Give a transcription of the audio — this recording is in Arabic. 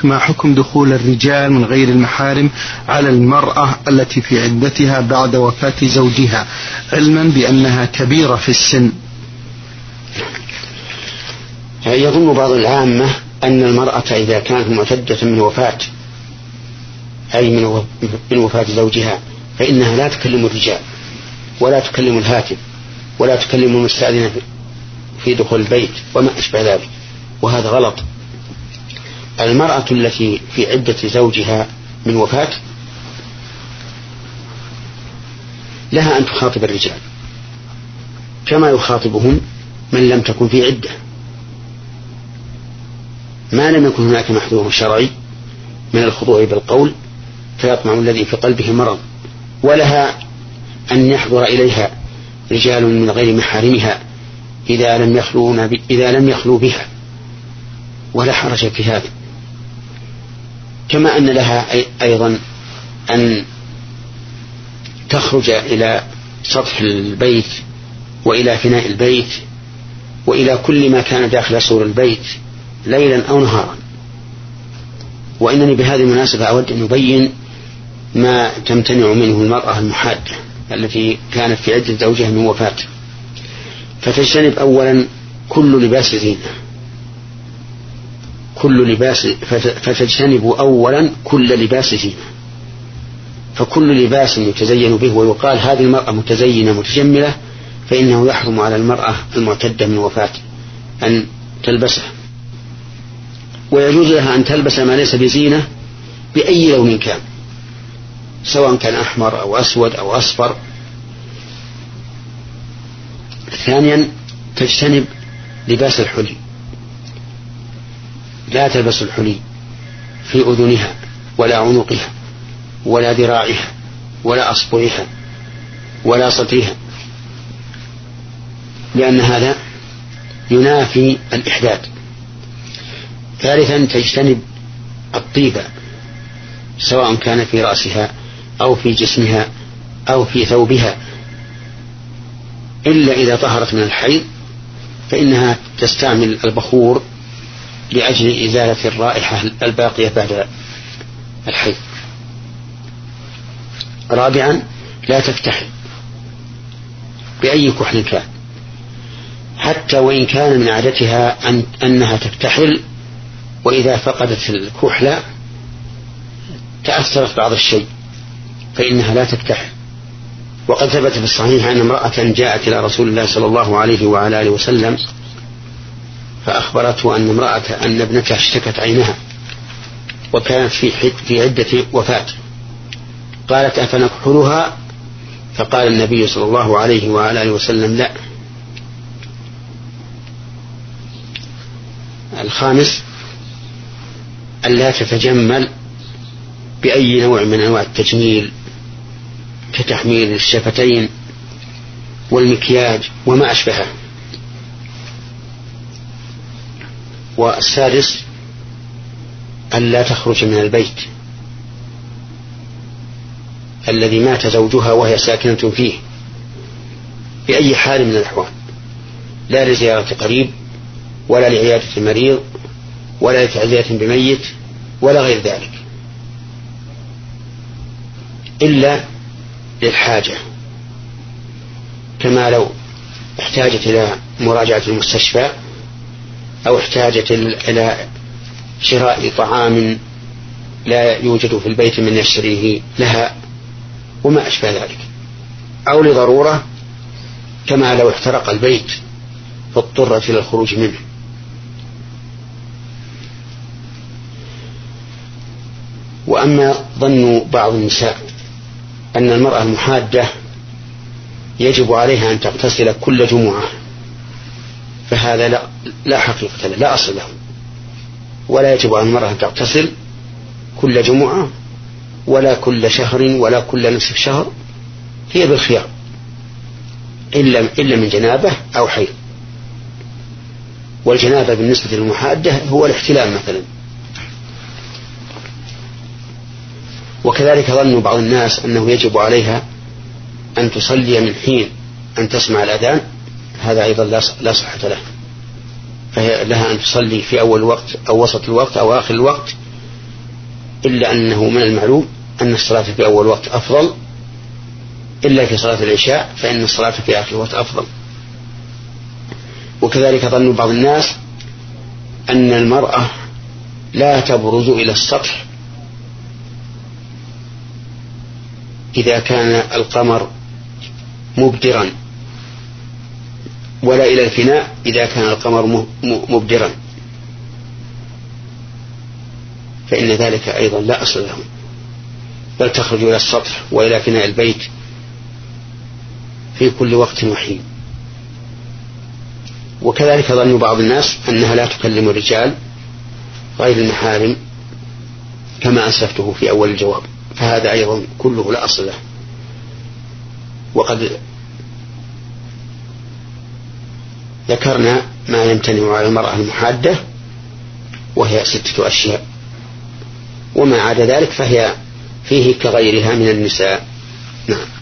ما حكم دخول الرجال من غير المحارم على المرأة التي في عدتها بعد وفاة زوجها علما بأنها كبيرة في السن؟ يظن بعض العامة أن المرأة إذا كانت معتدة من وفاة أي من وفاة زوجها فإنها لا تكلم الرجال ولا تكلم الهاتف ولا تكلم المستأذنة في دخول البيت وما أشبه ذلك، وهذا غلط. المرأة التي في عدة زوجها من وفاة لها أن تخاطب الرجال كما يخاطبهم من لم تكن في عدة، ما لم يكن هناك محذور شرعي من الخضوع بالقول فيطمع الذي في قلبه مرض، ولها أن يحضر إليها رجال من غير محارمها إذا لم يخلوا بها، ولا حرج في هذا. كما أن لها أيضا أن تخرج إلى سطح البيت وإلى فناء البيت وإلى كل ما كان داخل سور البيت ليلا أو نهارا. وإنني بهذه المناسبة أود أن نبين ما تمتنع منه المرأة المحادة التي كانت في عدة زوجها من وفاة، فتجتنب أولا كل لباس زينة، فتجتنب أولا كل لباس زينة، فكل لباس يتزين به ويقال هذه المرأة متزينة متجملة فإنه يحرم على المرأة المعتدة من وفاة أن تلبسه. ويجوز لها أن تلبس ما ليس بزينة بأي لون كان، سواء كان أحمر أو أسود أو أصفر. ثانيا تجتنب لباس الحلي، لا تلبس الحلي في أذنها ولا عنقها ولا ذراعها ولا أصبعها ولا صدرها، لأن هذا ينافي الإحداد. ثالثا تجتنب الطيبة سواء كان في رأسها أو في جسمها أو في ثوبها، إلا إذا طهرت من الحيض فإنها تستعمل البخور لأجل إزالة الرائحة الباقية بعد الحيض. رابعا لا تكتحل بأي كحل كان، حتى وإن كان من عادتها أنها تكتحل، وإذا فقدت الكحل تأثرت بعض الشيء فإنها لا تكتحل. وقد ثبت في الصحيح أن امرأة جاءت إلى رسول الله صلى الله عليه وعلى آله وسلم فأخبرته أن ابنتها اشتكت عينها وكانت في عدة وفاة، قالت أفنكحلها؟ فقال النبي صلى الله عليه وعلى آله وسلم لا. الخامس ألا تتجمل بأي نوع من أنواع التجميل كتحميل الشفتين والمكياج وما أشبهه. والسادس ألا تخرج من البيت الذي مات زوجها وهي ساكنة فيه بأي حال من الأحوال، لا لزيارة قريب ولا لعيادة مريض ولا لتعزية بميت ولا غير ذلك، إلا للحاجة، كما لو احتاجت إلى مراجعة المستشفى أو احتاجت إلى شراء طعام لا يوجد في البيت من يشتريه لها وما أشبه ذلك، أو لضرورة كما لو احترق البيت فاضطرت إلى الخروج منه. وأما ظن بعض النساء أن المرأة المحادة يجب عليها أن تغتسل كل جمعة فهذا لا حقيقة له، لا أصل له، ولا يجب على المرأة أن تغتسل كل جمعة ولا كل شهر ولا كل نصف شهر، هي بالخيار إلا من جنابة أو حيض. والجنابة بالنسبة للمحادة هو الاحتلام مثلا. وكذلك ظن بعض الناس أنه يجب عليها أن تصلي من حين أن تسمع الأذان، هذا أيضا لا صحة له، فهي لها أن تصلي في أول الوقت أو وسط الوقت أو آخر الوقت إلا أنه من المعلوم أن الصلاة في أول وقت أفضل، إلا في صلاة العشاء فإن الصلاة في آخر وقت أفضل. وكذلك ظن بعض الناس أن المرأة لا تبرز إلى السطح إذا كان القمر مبدرا، ولا إلى الفناء إذا كان القمر مبدرا، فإن ذلك أيضا لا أصل له، بل تخرج إلى السطح وإلى فناء البيت في كل وقت وحين. وكذلك ظن بعض الناس أنها لا تكلم الرجال غير المحارم كما أسلفته في أول الجواب، فهذا أيضا كله لا أصل له. وقد ذكرنا ما يمتنع على المرأة المحادة وهي 6 أشياء، وما عدا ذلك فهي فيه كغيرها من النساء. نعم.